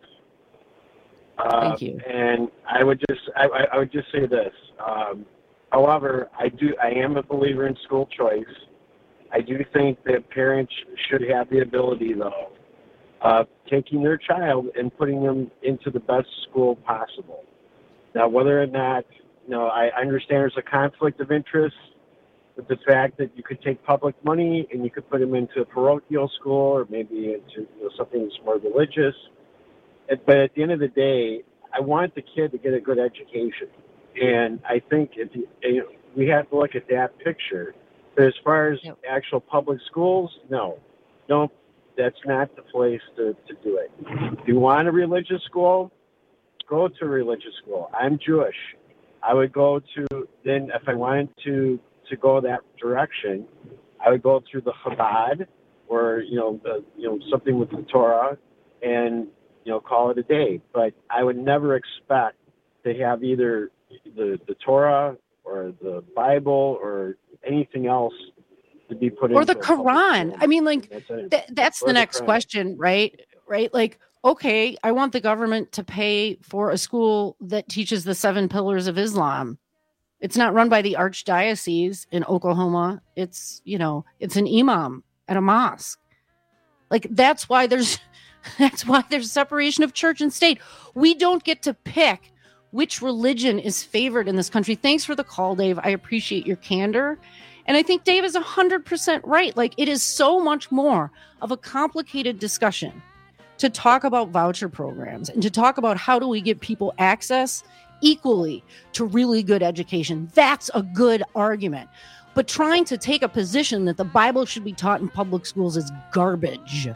Thank you.
And I would just say this. However, I am a believer in school choice. I do think that parents should have the ability, though, of taking their child and putting them into the best school possible. Now, whether or not, I understand there's a conflict of interest with the fact that you could take public money and you could put them into a parochial school or maybe into something that's more religious. But at the end of the day, I want the kid to get a good education. And I think we have to look at that picture. But as far as actual public schools, no, that's not the place to do it. If you want a religious school, go to a religious school. I'm Jewish. I would go to, then if I wanted to go that direction, I would go through the Chabad or, something with the Torah and, call it a day. But I would never expect to have either the Torah or the Bible or anything else to be put in.
Or the Quran. I mean, that's the next question, right? Right? Like, okay, I want the government to pay for a school that teaches the 7 pillars of Islam. It's not run by the archdiocese in Oklahoma. It's an imam at a mosque. Like, that's why there's separation of church and state. We don't get to pick which religion is favored in this country. Thanks for the call, Dave. I appreciate your candor. And I think Dave is 100% right. Like, it is so much more of a complicated discussion to talk about voucher programs and to talk about how do we give people access equally to really good education. That's a good argument. But trying to take a position that the Bible should be taught in public schools is garbage.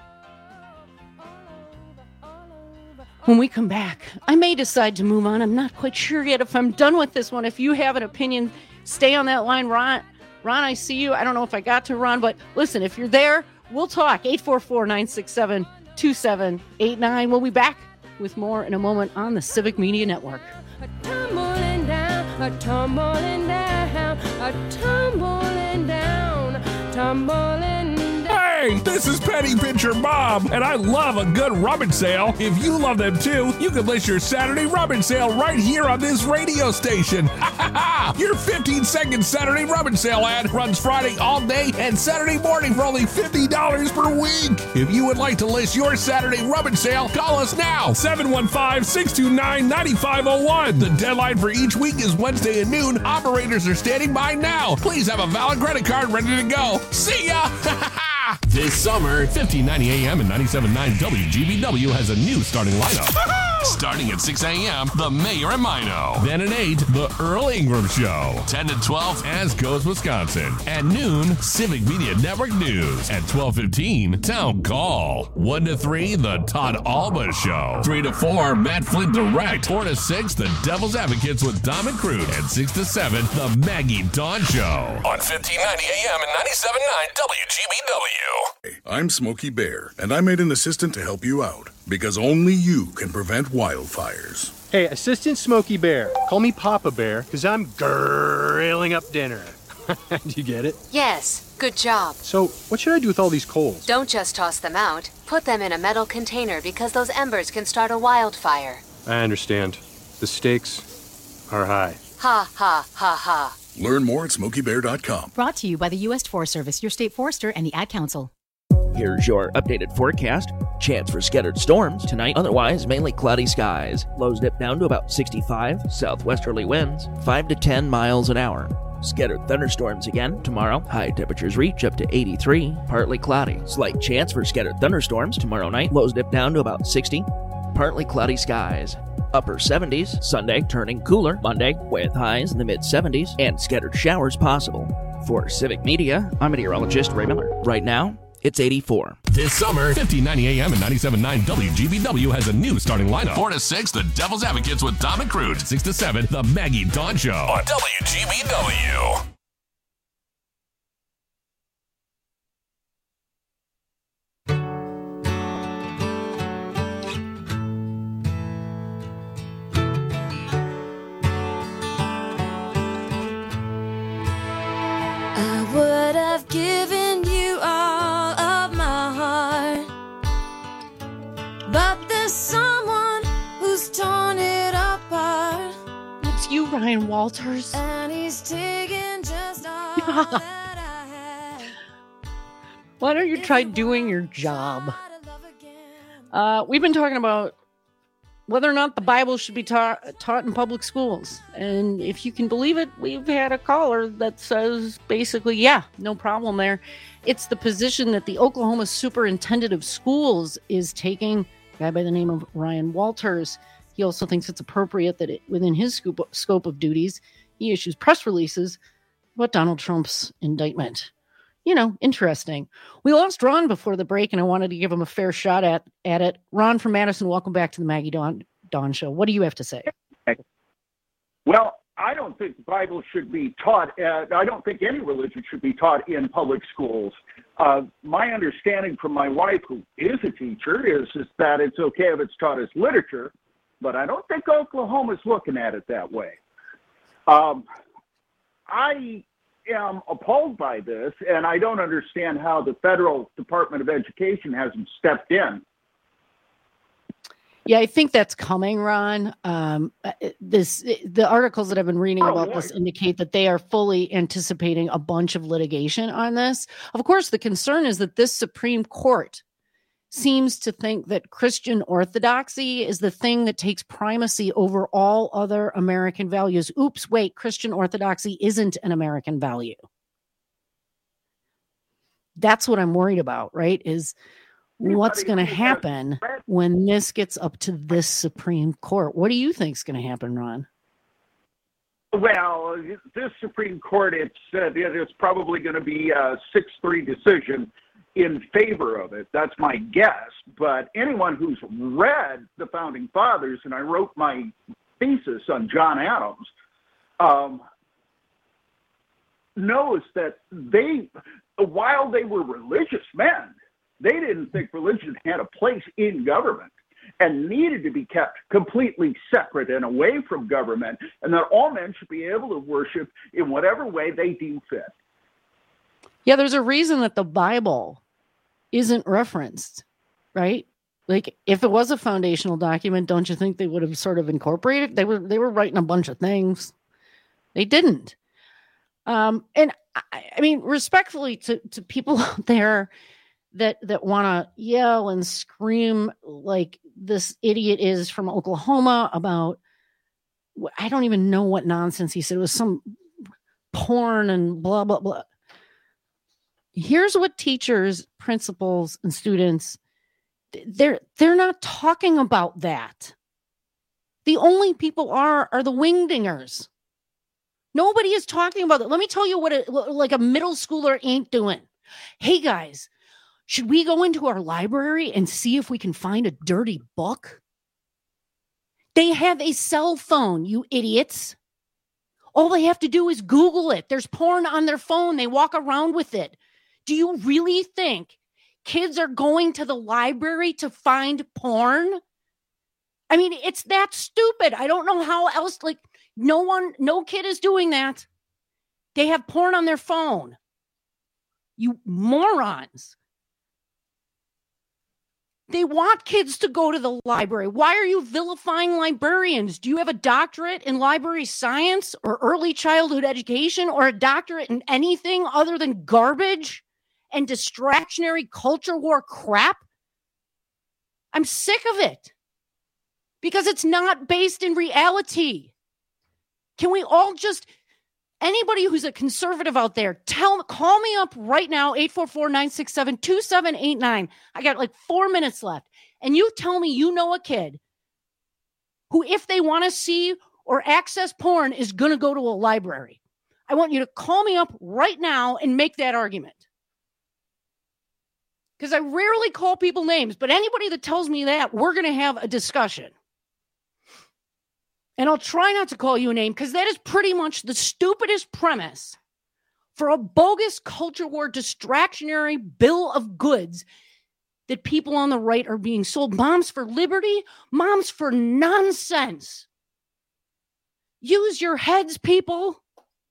When we come back, I may decide to move on. I'm not quite sure yet if I'm done with this one. If you have an opinion, stay on that line. Ron, I see you. I don't know if I got to Ron, but listen, if you're there, we'll talk. 844-967-2789. We'll be back with more in a moment on the Civic Media Network.
A tumbling down, a tumbling down, a tumbling down, tumbling down.
Hey, this is Petty Pitcher Bob, and I love a good rummage sale. If you love them too, you can list your Saturday rummage sale right here on this radio station. Your 15-second Saturday rummage sale ad runs Friday all day and Saturday morning for only $50 per week. If you would like to list your Saturday rummage sale, call us now, 715-629-9501. The deadline for each week is Wednesday at noon. Operators are standing by now. Please have a valid credit card ready to go. See ya! This summer, 1590 AM and 97.9 WGBW has a new starting lineup. Starting at 6 a.m., The Mayor and Mino. Then at 8, The Earl Ingram Show. 10 to 12, As Goes Wisconsin. At noon, Civic Media Network News. At 12:15, Town Call. 1 to 3, The Todd Alba Show. 3 to 4, Matt Flint Direct. 4 to 6, The Devil's Advocates with Dom and Cruz. And 6 to 7, The Maggie Dawn Show. On 1590 AM and 97.9 WGBW.
I'm Smokey Bear, and I made an assistant to help you out, because only you can prevent wildfires.
Hey, Assistant Smokey Bear. Call me Papa Bear, because I'm grilling up dinner. Do you get it?
Yes, good job.
So, what should I do with all these coals?
Don't just toss them out. Put them in a metal container because those embers can start a wildfire.
I understand. The stakes are high.
Ha, ha, ha, ha.
Learn more at SmokeyBear.com.
Brought to you by the U.S. Forest Service, your state forester, and the Ad Council.
Here's your updated forecast. Chance for scattered storms tonight, otherwise mainly cloudy skies. Lows dip down to about 65, southwesterly winds 5 to 10 miles an hour. Scattered thunderstorms again tomorrow. High temperatures reach up to 83, partly cloudy. Slight chance for scattered thunderstorms tomorrow night. Lows dip down to about 60, partly cloudy skies. Upper 70s, Sunday turning cooler Monday with highs in the mid-70s and scattered showers possible. For Civic Media, I'm meteorologist Ray Miller. Right now, it's 84.
This summer, 1590 AM and 97.9 WGBW has a new starting lineup. 4 to 6, The Devil's Advocates with Dom and Cruz. 6 to 7, The Maggie Dawn Show on WGBW.
I would have given you all of my heart, but there's someone who's torn it apart.
It's you, Ryan Walters.
And he's taking just all that I had.
Why don't you try doing your job? We've been talking about whether or not the Bible should be taught in public schools. And if you can believe it, we've had a caller that says basically, yeah, no problem there. It's the position that the Oklahoma Superintendent of Schools is taking, a guy by the name of Ryan Walters. He also thinks it's appropriate that within his scope of duties, he issues press releases about Donald Trump's indictment. You know, interesting. We lost Ron before the break, and I wanted to give him a fair shot at it. Ron from Madison, welcome back to the Maggie Dawn Show. What do you have to say?
Well, I don't think the Bible should be taught. I don't think any religion should be taught in public schools. My understanding from my wife, who is a teacher, is that it's okay if it's taught as literature, but I don't think Oklahoma's looking at it that way. I am appalled by this, and I don't understand how the federal Department of Education hasn't stepped in.
Yeah, I think that's coming, Ron. The articles that I've been reading about this indicate that they are fully anticipating a bunch of litigation on this. Of course, the concern is that this Supreme Court seems to think that Christian orthodoxy is the thing that takes primacy over all other American values. Oops, wait, Christian orthodoxy isn't an American value. That's what I'm worried about, right? Is what's going to happen when this gets up to this Supreme Court? What do you think is going to happen, Ron?
Well, this Supreme Court, it's probably going to be a 6-3 decision in favor of it. That's my guess. But anyone who's read the Founding Fathers, and I wrote my thesis on John Adams, knows that while they were religious men, they didn't think religion had a place in government and needed to be kept completely separate and away from government, and that all men should be able to worship in whatever way they deem fit.
Yeah, there's a reason that the Bible isn't referenced, right? Like, if it was a foundational document, don't you think they would have sort of incorporated? They were writing a bunch of things. They didn't. And I mean, respectfully to people out there that want to yell and scream like this idiot is from Oklahoma about, I don't even know what nonsense he said. It was some porn and blah, blah, blah. Here's what teachers, principals, and students, they're not talking about that. The only people are the wingdingers. Nobody is talking about it. Let me tell you what a middle schooler ain't doing. Hey, guys, should we go into our library and see if we can find a dirty book? They have a cell phone, you idiots. All they have to do is Google it. There's porn on their phone. They walk around with it. Do you really think kids are going to the library to find porn? I mean, it's that stupid. I don't know how else, no kid is doing that. They have porn on their phone. You morons. They want kids to go to the library. Why are you vilifying librarians? Do you have a doctorate in library science or early childhood education or a doctorate in anything other than garbage and distractionary culture war crap? I'm sick of it because it's not based in reality. Can we all just... Anybody who's a conservative out there, call me up right now, 844-967-2789. I got 4 minutes left. And you tell me you know a kid who, if they want to see or access porn, is going to go to a library. I want you to call me up right now and make that argument. Because I rarely call people names, but anybody that tells me that, we're going to have a discussion. And I'll try not to call you a name because that is pretty much the stupidest premise for a bogus culture war distractionary bill of goods that people on the right are being sold. Moms for liberty, moms for nonsense. Use your heads, people.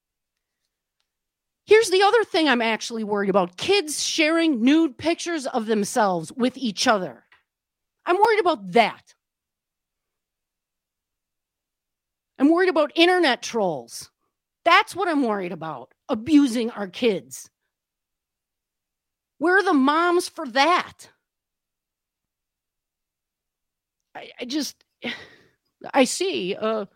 Here's the other thing I'm actually worried about. Kids sharing nude pictures of themselves with each other. I'm worried about that. I'm worried about internet trolls. That's what I'm worried about, abusing our kids. Where are the moms for that? I see.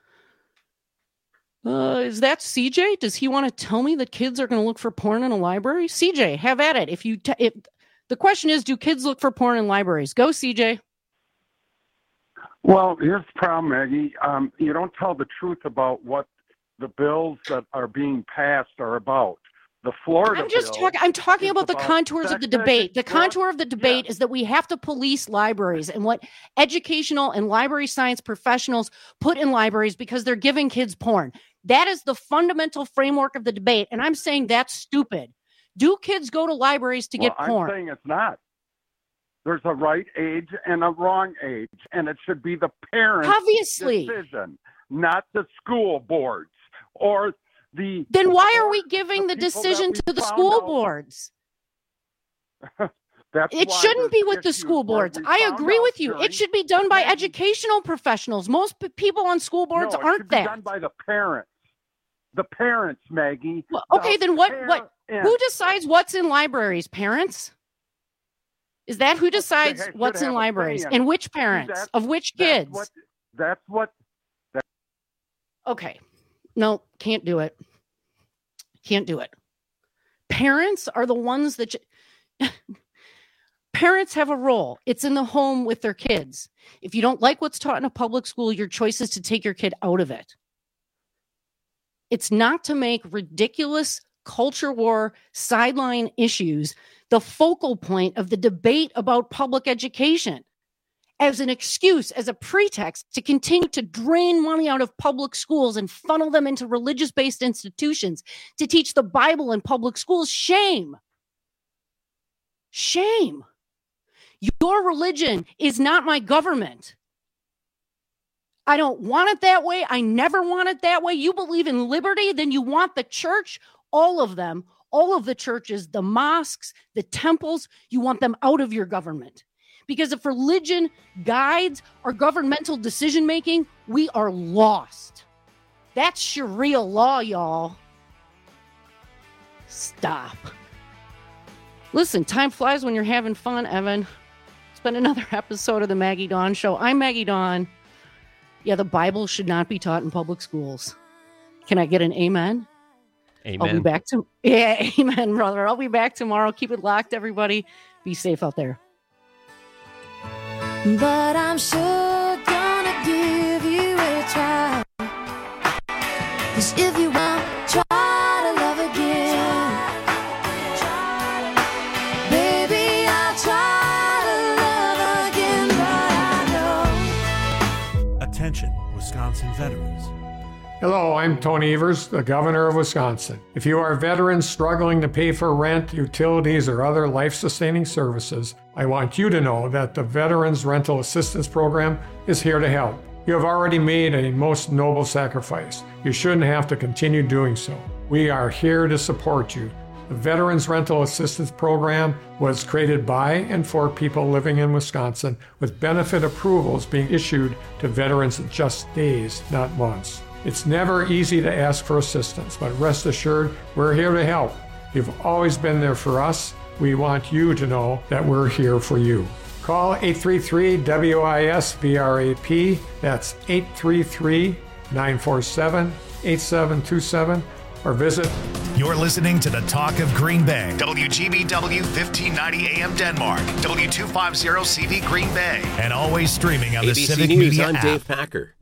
Is that CJ? Does he want to tell me that kids are going to look for porn in a library? CJ, have at it. If the question is, do kids look for porn in libraries? Go, CJ.
Well, here's the problem, Maggie. You don't tell the truth about what the bills that are being passed are about. The Florida
I'm talking about the contours of the debate. The contour of the debate is that we have to police libraries and what educational and library science professionals put in libraries because they're giving kids porn. That is the fundamental framework of the debate, and I'm saying that's stupid. Do kids go to libraries to get porn?
I'm saying it's not. There's a right age and a wrong age, and it should be the parents' decision, not the school boards or the...
Then why are we giving the decision to the school boards? It shouldn't be with the school boards. I agree with you. It should be done by educational professionals. Most people on school boards aren't that.
It should be done by the parents. The parents, Maggie.
Well, okay, then what? Who decides what's in libraries? Parents? Is that who decides what's in libraries? And which parents? Of which kids?
That's what.
Okay. No, can't do it. Can't do it. Parents are the ones that... Parents have a role. It's in the home with their kids. If you don't like what's taught in a public school, your choice is to take your kid out of it. It's not to make ridiculous culture war sideline issues the focal point of the debate about public education as an excuse, as a pretext to continue to drain money out of public schools and funnel them into religious-based institutions to teach the Bible in public schools. Shame. Shame. Your religion is not my government. I don't want it that way. I never want it that way. You believe in liberty, then you want the church, all of them, all of the churches, the mosques, the temples, you want them out of your government. Because if religion guides our governmental decision-making, we are lost. That's Sharia law, y'all. Stop. Listen, time flies when you're having fun, Evan. It's been another episode of the Maggie Dawn Show. I'm Maggie Dawn. Yeah, the Bible should not be taught in public schools. Can I get an amen?
Amen.
I'll be back amen, brother. I'll be back tomorrow. Keep it locked, everybody. Be safe out there.
But I'm sure gonna give you if you want, try to love again. Baby, I'll try to love again, but I know.
Attention, Wisconsin veterans.
Hello, I'm Tony Evers, the Governor of Wisconsin. If you are veterans struggling to pay for rent, utilities, or other life-sustaining services, I want you to know that the Veterans Rental Assistance Program is here to help. You have already made a most noble sacrifice. You shouldn't have to continue doing so. We are here to support you. The Veterans Rental Assistance Program was created by and for people living in Wisconsin, with benefit approvals being issued to veterans in just days, not months. It's never easy to ask for assistance, but rest assured, we're here to help. You've always been there for us. We want you to know that we're here for you. Call 833-WIS-VRAP. That's 833-947-8727. Or visit.
You're listening to the Talk of Green Bay. WGBW 1590 AM Denmark. W250 CV Green Bay. And always streaming on the
ABC
Civic
News,
Media
I'm
app.
Dave Packer.